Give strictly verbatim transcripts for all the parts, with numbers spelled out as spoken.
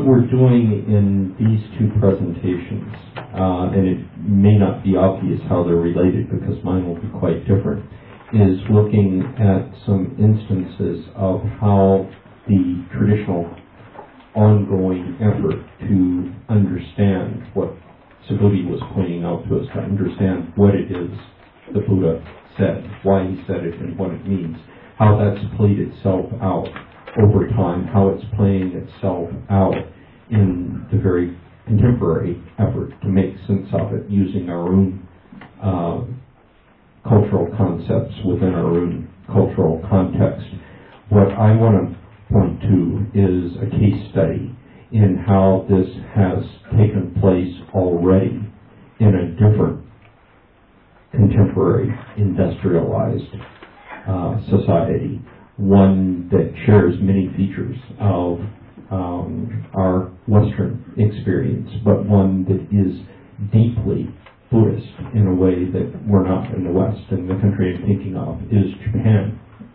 what we're doing in these two presentations, uh, and it may not be obvious how they're related because mine will be quite different, is looking at some instances of how the traditional ongoing effort to understand what Subhuti was pointing out to us, to understand what it is the Buddha said, why he said it, and what it means, how that's played itself out over time, how it's playing itself out in the very contemporary effort to make sense of it using our own uh, cultural concepts within our own cultural context. What I want to point to is a case study in how this has taken place already in a different contemporary industrialized uh, society, one that shares many features of um, our Western experience, but one that is deeply Buddhist in a way that we're not in the West. And the country I'm thinking of is Japan.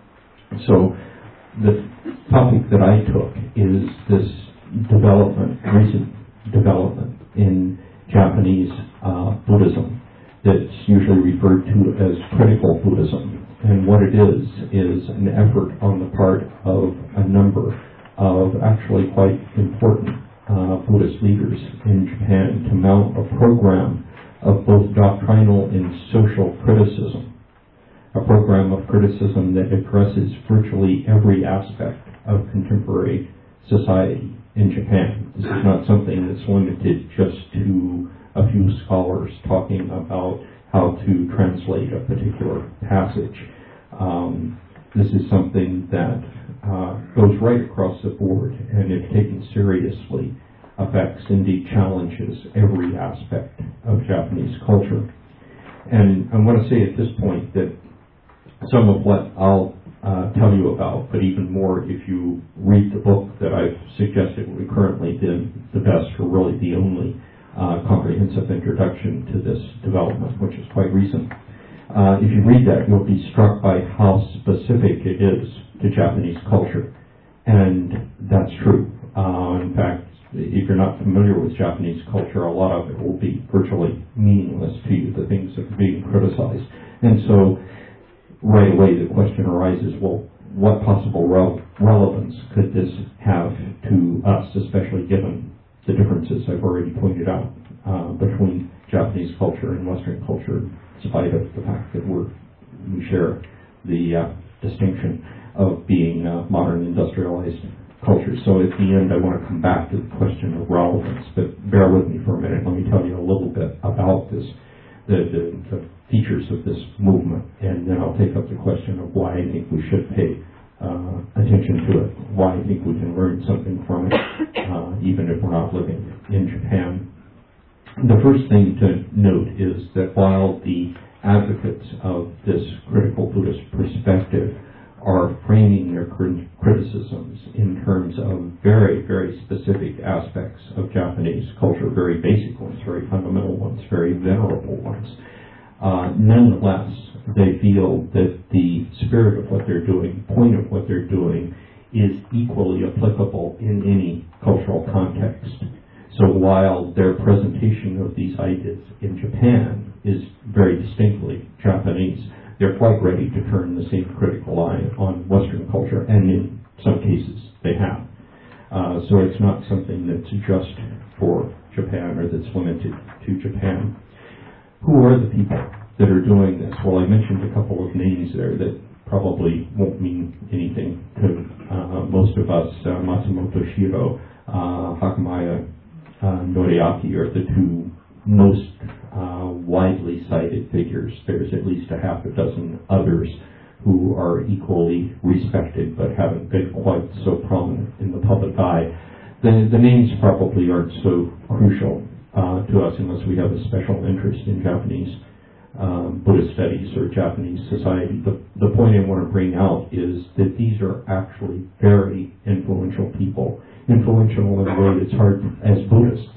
So the topic that I took is this development, recent development in Japanese uh, Buddhism that's usually referred to as critical Buddhism. And what it is, is an effort on the part of a number of actually quite important uh, Buddhist leaders in Japan to mount a program of both doctrinal and social criticism, a program of criticism that addresses virtually every aspect of contemporary society in Japan. This is not something that's limited just to a few scholars talking about how to translate a particular passage. Um, this is something that uh, goes right across the board, and if taken seriously, affects, indeed challenges every aspect of Japanese culture. And I want to say at this point that some of what I'll uh, tell you about, but even more if you read the book that I've suggested we currently did the best, or really the only uh, comprehensive introduction to this development, which is quite recent. Uh, if you read that, you'll be struck by how specific it is to Japanese culture. And that's true. Uh, in fact, if you're not familiar with Japanese culture, a lot of it will be virtually meaningless to you, the things that are being criticized. And so, right away, the question arises, well, what possible rel- relevance could this have to us, especially given the differences I've already pointed out uh, between Japanese culture and Western culture, in spite of the fact that we're, we share the uh, distinction of being uh, modern industrialized culture. So at the end, I want to come back to the question of relevance, but bear with me for a minute. Let me tell you a little bit about this, the, the, the features of this movement, and then I'll take up the question of why I think we should pay uh, attention to it, why I think we can learn something from it, uh, even if we're not living in Japan. The first thing to note is that while the advocates of this critical Buddhist perspective are framing their criticisms in terms of very, very specific aspects of Japanese culture, very basic ones, very fundamental ones, very venerable ones, uh, nonetheless, they feel that the spirit of what they're doing, point of what they're doing, is equally applicable in any cultural context. So while their presentation of these ideas in Japan is very distinctly Japanese, they're quite ready to turn the same critical eye on Western culture, and in some cases they have. Uh, so it's not something that's just for Japan or that's limited to Japan. Who are the people that are doing this? Well, I mentioned a couple of names there that probably won't mean anything to uh, most of us. Uh, Matsumoto Shiro, uh, Hakamaya uh, Noriaki are the two most uh, widely cited figures. There's at least a half a dozen others who are equally respected but haven't been quite so prominent in the public eye. The, the names probably aren't so crucial uh, to us unless we have a special interest in Japanese um, Buddhist studies or Japanese society. The, the point I want to bring out is that these are actually very influential people, influential in a way that's hard as Buddhists.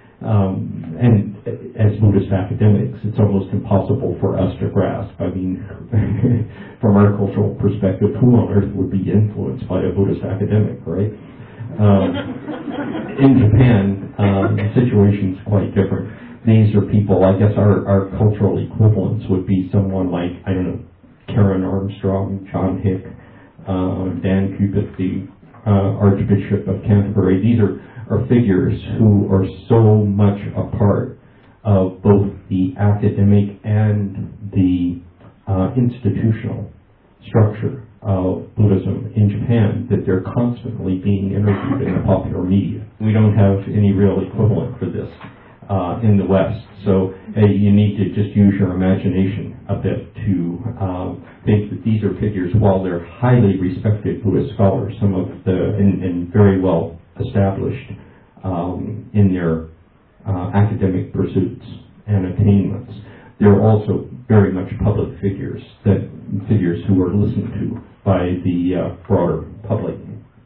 Um, and as Buddhist academics, it's almost impossible for us to grasp. I mean, from our cultural perspective, who on earth would be influenced by a Buddhist academic, right? Um, in Japan, uh, the situation's quite different. These are people, I guess our, our cultural equivalents would be someone like, I don't know, Karen Armstrong, John Hick, uh, Dan Cupid, the uh, Archbishop of Canterbury. These are, are figures who are so much a part of both the academic and the uh, institutional structure of Buddhism in Japan that they're constantly being interviewed in the popular media. We don't have any real equivalent for this uh, in the West. So uh, you need to just use your imagination a bit to um, think that these are figures, while they're highly respected Buddhist scholars, some of the, and, and very well established um, in their uh, academic pursuits and attainments. They're also very much public figures, that figures who are listened to by the uh, broader public.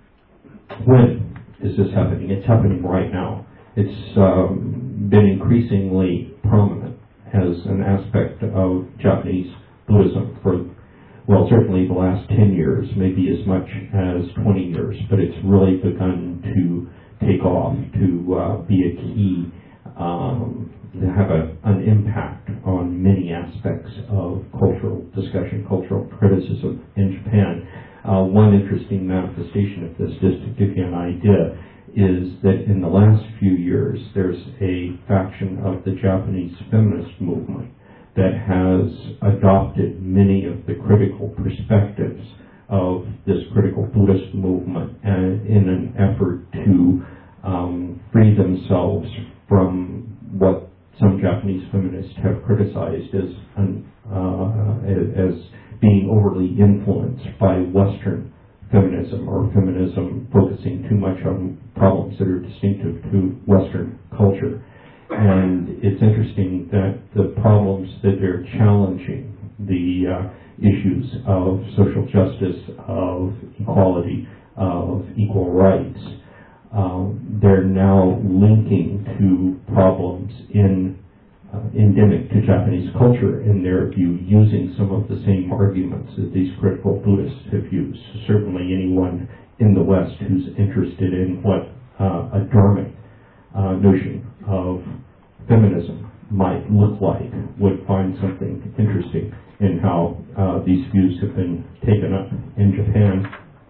When is this happening? It's happening right now. It's um, been increasingly prominent as an aspect of Japanese Buddhism for, well, certainly the last ten years, maybe as much as twenty years, but it's really begun to take off, to uh, be a key, um, to have a, an impact on many aspects of cultural discussion, cultural criticism in Japan. Uh, one interesting manifestation of this, just to give you an idea, is that in the last few years there's a faction of the Japanese feminist movement that has adopted many of the critical perspectives of this critical Buddhist movement, and in an effort to um, free themselves from what some Japanese feminists have criticized as uh, as being overly influenced by Western feminism, or feminism focusing too much on problems that are distinctive to Western culture. And it's interesting that the problems that they're challenging, the uh, issues of social justice, of equality, of equal rights, um, they're now linking to problems in uh, endemic to Japanese culture, in their view, using some of the same arguments that these critical Buddhists have used. Certainly anyone in the West who's interested in what uh, a Dharmic uh, notion of feminism might look like would find something interesting in how uh, these views have been taken up in Japan.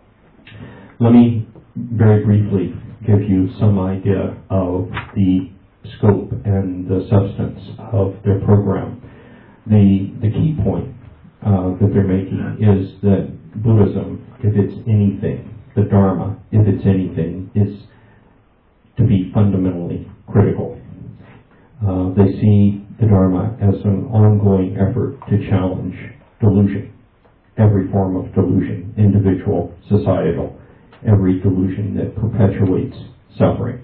Let me very briefly give you some idea of the scope and the substance of their program. The, the key point uh, that they're making is that Buddhism, if it's anything, the Dharma, if it's anything, is to be fundamentally critical. Uh, they see the Dharma as an ongoing effort to challenge delusion, every form of delusion, individual, societal, every delusion that perpetuates suffering.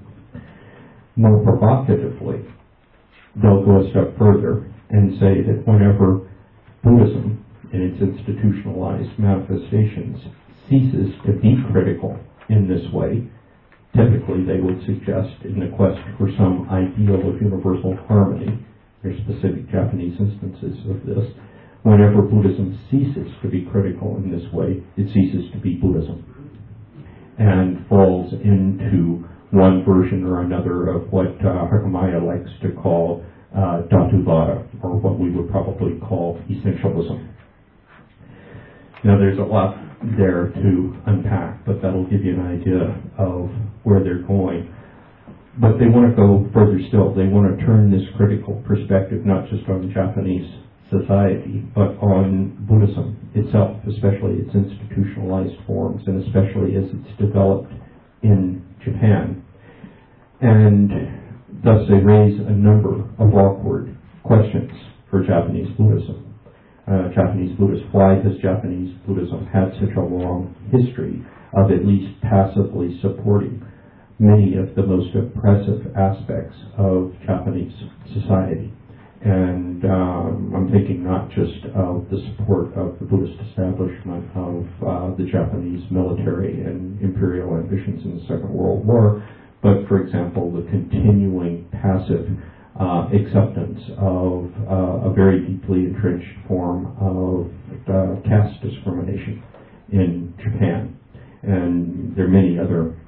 More provocatively, they'll go a step further and say that whenever Buddhism, in its institutionalized manifestations, ceases to be critical in this way, typically they would suggest, in the quest for some ideal of universal harmony, there are specific Japanese instances of this, whenever Buddhism ceases to be critical in this way, it ceases to be Buddhism and falls into one version or another of what uh, Hakamaya likes to call uh, Dhatuvada, or what we would probably call essentialism. Now there's a lot there to unpack, but that'll give you an idea of where they're going. But they want to go further still. They want to turn this critical perspective not just on Japanese society, but on Buddhism itself, especially its institutionalized forms, and especially as it's developed in Japan. And thus they raise a number of awkward questions for Japanese Buddhism. Uh, Japanese Buddhists, why has Japanese Buddhism had such a long history of at least passively supporting many of the most oppressive aspects of Japanese society? And um, I'm thinking not just of the support of the Buddhist establishment of uh, the Japanese military and imperial ambitions in the Second World War, but, for example, the continuing passive uh, acceptance of uh, a very deeply entrenched form of uh, caste discrimination in Japan. And there are many other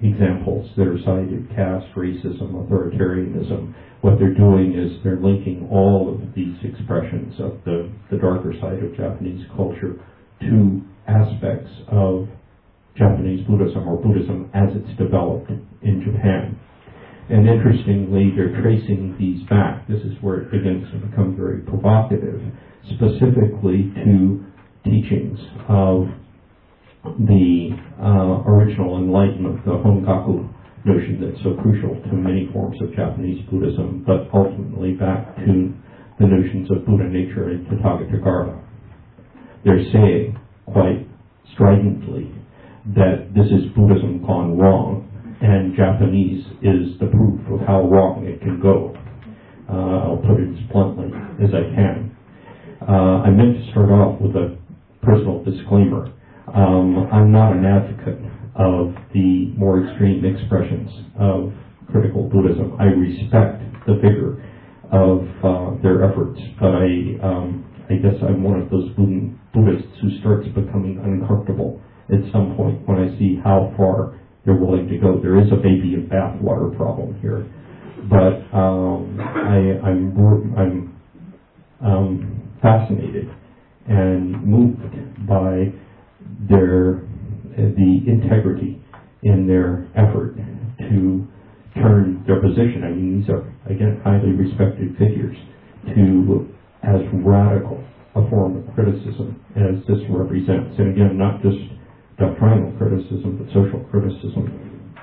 examples that are cited, caste, racism, authoritarianism. What they're doing is they're linking all of these expressions of the, the darker side of Japanese culture to aspects of Japanese Buddhism, or Buddhism as it's developed in Japan. And interestingly, they're tracing these back. This is where it begins to become very provocative, specifically to teachings of the uh, original enlightenment, the Hongaku notion that's so crucial to many forms of Japanese Buddhism, but ultimately back to the notions of Buddha nature and Tathagata. They're saying quite stridently that this is Buddhism gone wrong, and Japanese is the proof of how wrong it can go. Uh, I'll put it as bluntly as I can. Uh, I meant to start off with a personal disclaimer. Um, I'm not an advocate of the more extreme expressions of critical Buddhism. I respect the vigor of uh, their efforts, but I, um, I guess I'm one of those Buddhists who starts becoming uncomfortable at some point when I see how far they're willing to go. There is a baby in bathwater problem here, but um, I, I'm, I'm um, fascinated and moved by their the integrity in their effort to turn their position. I mean, these are, again, highly respected figures, to as radical a form of criticism as this represents. And again, not just doctrinal criticism, but social criticism.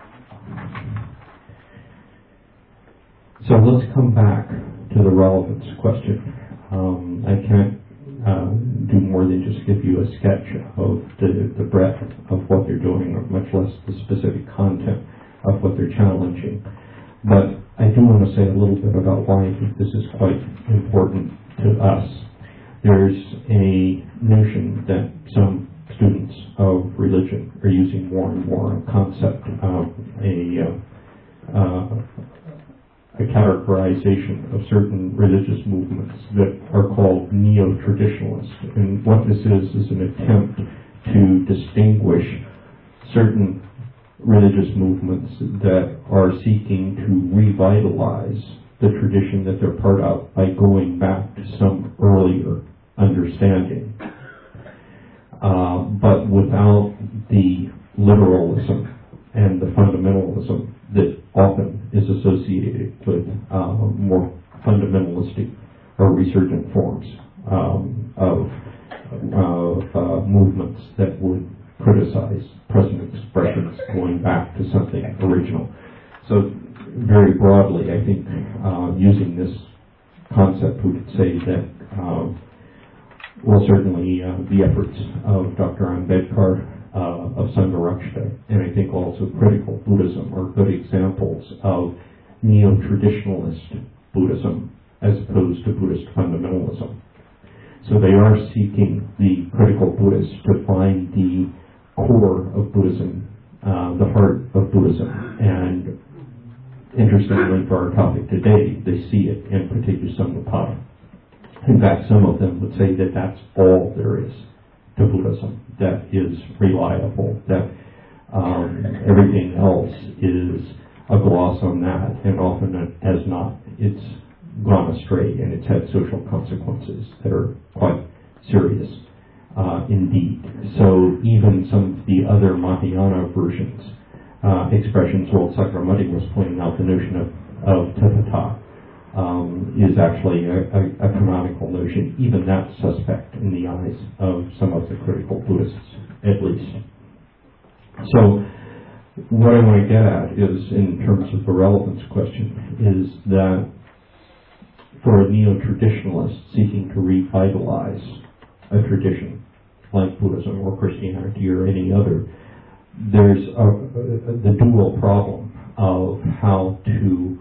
So let's come back to the relevance question. Um, I can't uh, do more than just give you a sketch of the, the breadth of what they're doing, or much less the specific content of what they're challenging. But I do want to say a little bit about why I think this is quite important to us. There's a notion that some students of religion are using more and more a concept, um, a, uh, uh, a categorization of certain religious movements that are called neo-traditionalist. And what this is is an attempt to distinguish certain religious movements that are seeking to revitalize the tradition that they're part of by going back to some earlier understanding, uh, but without the literalism and the fundamentalism that often is associated with uh, more fundamentalistic or resurgent forms um, of, of uh, movements that would criticize present expressions going back to something original. So very broadly, I think uh, using this concept, we could say that um, well, certainly uh, the efforts of Doctor Ambedkar, uh, of Sangharakshita, and I think also critical Buddhism are good examples of neo-traditionalist Buddhism as opposed to Buddhist fundamentalism. So they are seeking, the critical Buddhists, to find the core of Buddhism, uh, the heart of Buddhism. And interestingly for our topic today, they see it in Paticca. In fact, some of them would say that that's all there is to Buddhism, that is reliable, that um, everything else is a gloss on that, and often as not, it's gone astray and it's had social consequences that are quite serious uh, indeed. So even some of the other Mahayana versions, uh, expressions, well, Sakramati was pointing out the notion of, of tathata um, is actually a, a, a canonical notion, even that suspect in the eyes of some of the critical Buddhists, at least. So what I want to get at is, in terms of the relevance question, is that for a neo-traditionalist seeking to revitalize a tradition like Buddhism or Christianity or any other, there's a, a, the dual problem of how to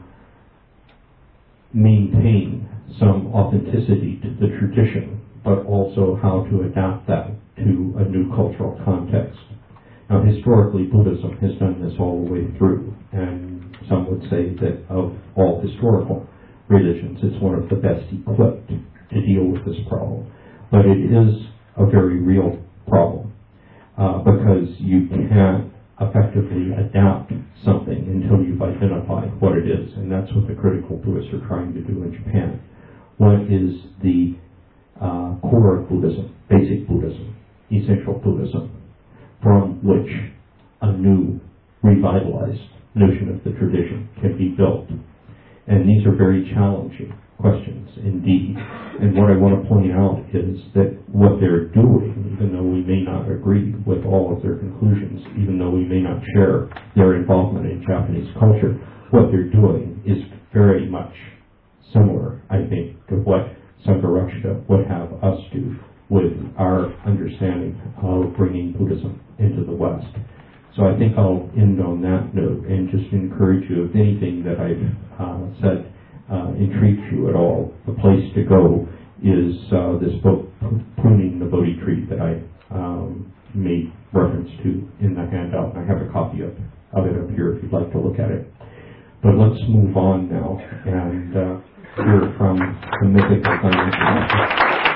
maintain some authenticity to the tradition, but also how to adapt that to a new cultural context. Now, historically, Buddhism has done this all the way through, and some would say that of all historical religions, it's one of the best equipped to deal with this problem. But it is a very real problem, uh, because you can't effectively adapt something until you've identified what it is, and that's what the critical Buddhists are trying to do in Japan. What is the uh, core of Buddhism, basic Buddhism, essential Buddhism, from which a new, revitalized notion of the tradition can be built? And these are very challenging questions indeed. And what I want to point out is that what they're doing, even though we may not agree with all of their conclusions, even though we may not share their involvement in Japanese culture, what they're doing is very much similar, I think, to what Sangha Rakshita would have us do with our understanding of bringing Buddhism into the West. So I think I'll end on that note and just encourage you, if anything that I've uh, said uh, intrigues you at all, the place to go is uh, this book, Pruning the Bodhi Tree, that I um, made reference to in the handout. I have a copy of, of it up here if you'd like to look at it. But let's move on now and uh, hear from the mythical Sangha.